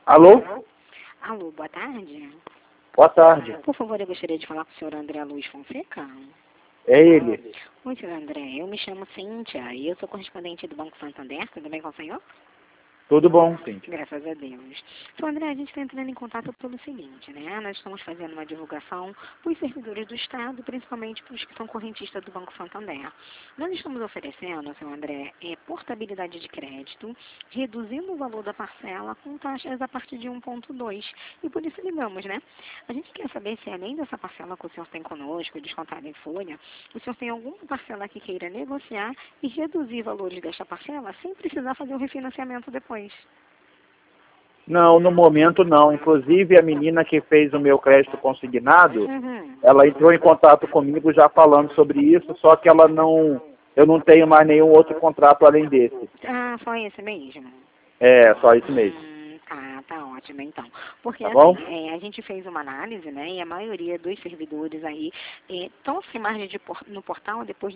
Alô? Alô, boa tarde. Boa tarde. Por favor, eu gostaria de falar com o senhor André Luiz Fonseca. É ele. Oi, senhor André. Eu me chamo Cíntia e eu sou correspondente do Banco Santander. Tudo bem com o senhor? Tudo bom, Cíntia? Graças a Deus. Senhor André, a gente está entrando em contato pelo seguinte, né? Nós estamos fazendo uma divulgação para os servidores do Estado, principalmente para os que são correntistas do Banco Santander. Nós estamos oferecendo, senhor André, portabilidade de crédito, reduzindo o valor da parcela com taxas a partir de 1,2. E por isso ligamos, né? A gente quer saber se além dessa parcela que o senhor tem conosco, descontada em folha, o senhor tem alguma parcela que queira negociar e reduzir valores desta parcela sem precisar fazer o refinanciamento depois. Não, no momento não. Inclusive, a menina que fez o meu crédito consignado, Uhum. ela entrou em contato comigo já falando sobre isso, só que eu não tenho mais nenhum outro contrato além desse. Ah, só esse mesmo? É, só isso mesmo. Tá ótimo então. Porque Tá bom? assim, a gente fez uma análise, né, e a maioria dos servidores aí estão sem margem no portal depois